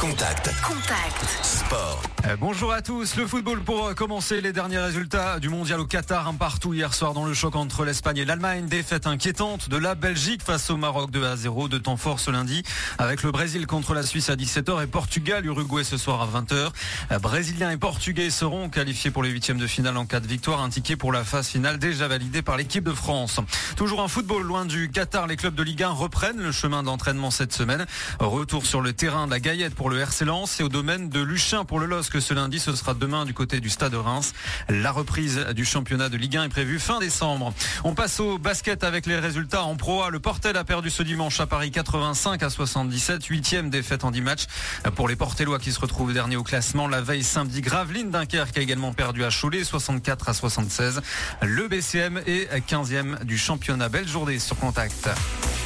Contact Sport. Bonjour à tous. Le football pour commencer. Les derniers résultats du mondial au Qatar. Un partout hier soir dans le choc entre l'Espagne et l'Allemagne. Défaite inquiétante de la Belgique face au Maroc 2-0. 2 temps forts ce lundi avec le Brésil contre la Suisse à 17h et Portugal, Uruguay ce soir à 20h. Brésiliens et Portugais seront qualifiés pour les huitièmes de finale en cas de victoire. Un ticket pour la phase finale déjà validé par l'équipe de France. Toujours un football loin du Qatar. Les clubs de Ligue 1 reprennent le chemin d'entraînement cette semaine. Retour sur le terrain de la Gaillette pour le RC Lens et au domaine de Luchin pour le LOSC ce lundi. Ce sera demain du côté du Stade de Reims. La reprise du championnat de Ligue 1 est prévue fin décembre. On passe au basket avec les résultats en Pro A. Le Portel a perdu ce dimanche à Paris 85-77. 8e défaite en 10 matchs pour les Portellois qui se retrouvent dernier au classement. La veille samedi, Gravelines Dunkerque a également perdu à Cholet 64-76. Le BCM est 15e du championnat. Belle journée sur Contact.